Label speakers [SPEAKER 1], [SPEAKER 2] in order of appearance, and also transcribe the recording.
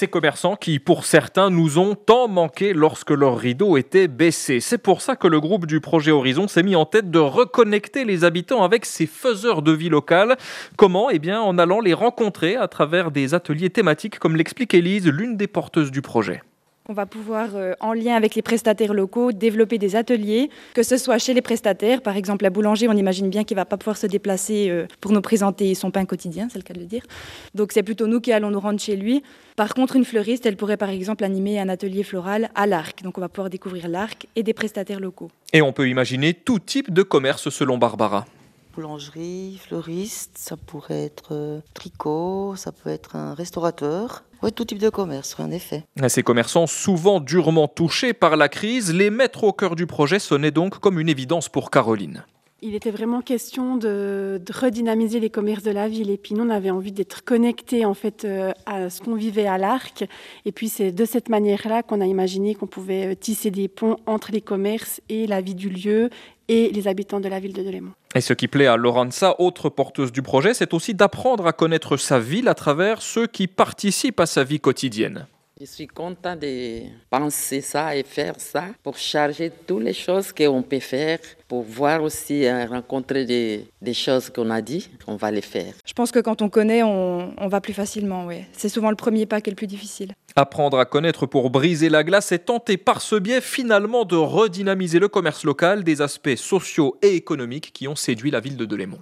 [SPEAKER 1] ces commerçants qui, pour certains, nous ont tant manqué lorsque leur rideau était baissé. C'est pour ça que le groupe du projet Horizon s'est mis en tête de reconnecter les habitants avec ces faiseurs de vie locale. Comment ? Eh bien, en allant les rencontrer à travers des ateliers thématiques, comme l'explique Élise, l'une des porteuses du projet.
[SPEAKER 2] On va pouvoir, en lien avec les prestataires locaux, développer des ateliers, que ce soit chez les prestataires. Par exemple, la boulanger, on imagine bien qu'il ne va pas pouvoir se déplacer pour nous présenter son pain quotidien, c'est le cas de le dire. Donc c'est plutôt nous qui allons nous rendre chez lui. Par contre, une fleuriste, elle pourrait par exemple animer un atelier floral à l'Arc. Donc on va pouvoir découvrir l'Arc et des prestataires locaux.
[SPEAKER 1] Et on peut imaginer tout type de commerce selon Barbara.
[SPEAKER 3] Boulangerie, fleuriste, ça pourrait être tricot, ça peut être un restaurateur. Oui, tout type de commerce, en effet.
[SPEAKER 1] Ces commerçants, souvent durement touchés par la crise, les mettre au cœur du projet sonnait donc comme une évidence pour Caroline.
[SPEAKER 4] Il était vraiment question de redynamiser les commerces de la ville. Et puis nous, on avait envie d'être connectés en fait, à ce qu'on vivait à l'Arc. Et puis c'est de cette manière-là qu'on a imaginé qu'on pouvait tisser des ponts entre les commerces et la vie du lieu et les habitants de la ville de Delémont.
[SPEAKER 1] Et ce qui plaît à Laurenza, autre porteuse du projet, c'est aussi d'apprendre à connaître sa ville à travers ceux qui participent à sa vie quotidienne.
[SPEAKER 5] Je suis content de penser ça et faire ça pour charger toutes les choses qu'on peut faire, pour voir aussi, rencontrer des choses qu'on a dit, on va les faire.
[SPEAKER 2] Je pense que quand on connaît, on va plus facilement. Ouais. C'est souvent le premier pas qui est le plus difficile.
[SPEAKER 1] Apprendre à connaître pour briser la glace et tenter par ce biais finalement de redynamiser le commerce local, des aspects sociaux et économiques qui ont séduit la ville de Delémont.